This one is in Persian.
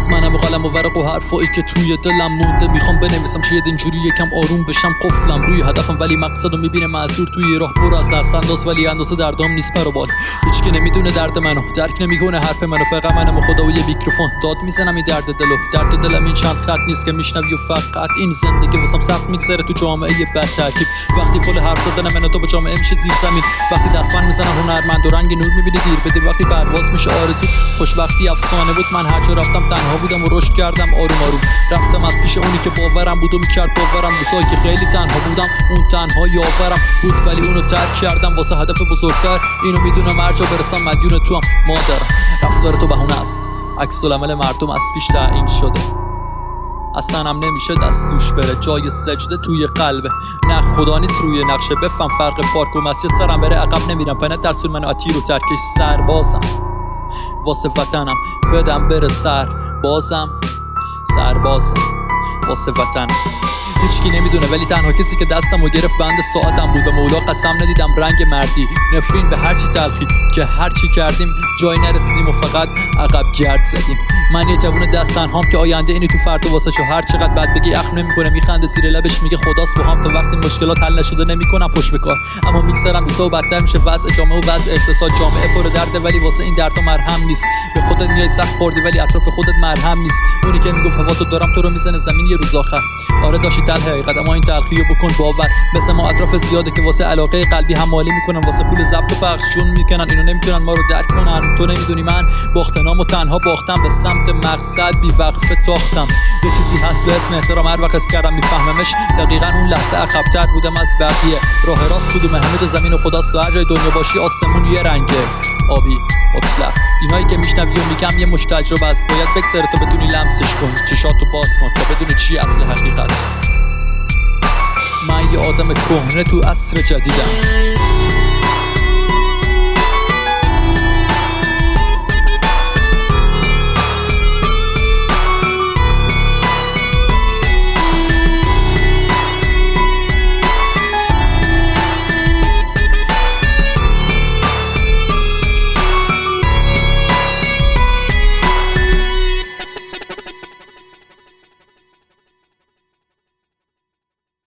پس منم و قلم و ورق و حرفایی که توی دلم مونده میخوام بنویسم شاید اینجوری یکم آروم بشم، قفلم روی هدفم ولی مقصدو میبینه معذور توی راه برو از دست انداز ولی اندازه دردام نیست پر و بال. هیچکی نمیدونه درد منو درک نمیکنه حرف منو، فقط منم و خدا و یه میکروفون داد میزنم این درد دلو. درد دلم این چند خط نیست که میشنوی و فقط این زندگی واسم سخت میگذره تو جامعه بد ترکیب. وقتی فل حرف زدن من تو با جامعه میشه زیر زمین، وقتی دستفن میزنن هنرمند و رنگ نور میبینی دیر به دیر، وقتی پرواز میشه آرزو خوشبختی افسانه بود. من هر جا رفتم تنها بودم و رشد کردم آروم آروم، رفتم از پیش اونی که باورم بود و میکرد باورم، روزایی که خیلی تنها بودم اون تنها یاورم بود ولی اونو ترک کردم واسه هدف بزرگتر. اینو میدونم هر جا برسم مدیون تو هم مادرم. رفتار تو بهونه است، عکس العمل مردم از پیش تعیین شده، اصلا هم نمیشه دست توش بره، جای سجده توی قلبه. نه خدا نیست روی نقشه، بفهم فرق پارک و مسجد. سرم بره عقب نمیرم، پنه ترسون منو اتیر و ترکش سربازم واسه وطنم، بدم بره سربازم واسه وطنم. هیچکی نمیدونه ولی تنها کسی که دستمو گرفت بند ساعتم بود. به مولا قسم ندیدم رنگ مردی، نفرین به هرچی تلخی که هرچی کردیم جای نرسیدیم و فقط عقب گرد زدیم. من یه جوون دست تنهام که آینده اینی تو فردا واسه شو هر چقدر بد بگی اخم نمیکنه، میخنده زیر لبش میگه خداست با هم تا وقتی مشکلات حل نشده نمیکنم پشت به کار. اما میگذرم روزا و بدتر میشه وضع جامعه و وضع اقتصاد. جامعه پر درده ولی واسه این دردا مرهم نیست. به خودت میای سخت خوردی ولی اطراف خودت مرهم نیست. اونی که میگفت هوا تو دارم تو رو میزنه زمین یه روز آخر. آره داشتی تلخ حقیقت اما این تلخیو بکن باور. مثل ما اطراف زیاده که واسه علاقه قلبی حمالی میکنن، واسه پول ضبط و پخشون میکنن. اینو نمیتونن ما رو درک کنن. تو نمیدونی من باختنامو تنها باختم، به سمت مقصد بی وقفه تاختم. یه چیزی هست به اسم احترام، هر وقت اس کردم میفهممش. دقیقاً اون لحظه عقب‌تر بودم از بقیه. راه راست کدومه؟ همه تو زمین و خداست و هر جای دنیا باشی آسمون یه رنگه آبی مطلق. اینایی که میشنوی و میگم یه مش تجربه است، باید بگذره تا بتونی لمسش کن، چشاتو باز کن تا بدونی چی اصل حقیقت. من یه آدم کهنه تو عصر جدیدم.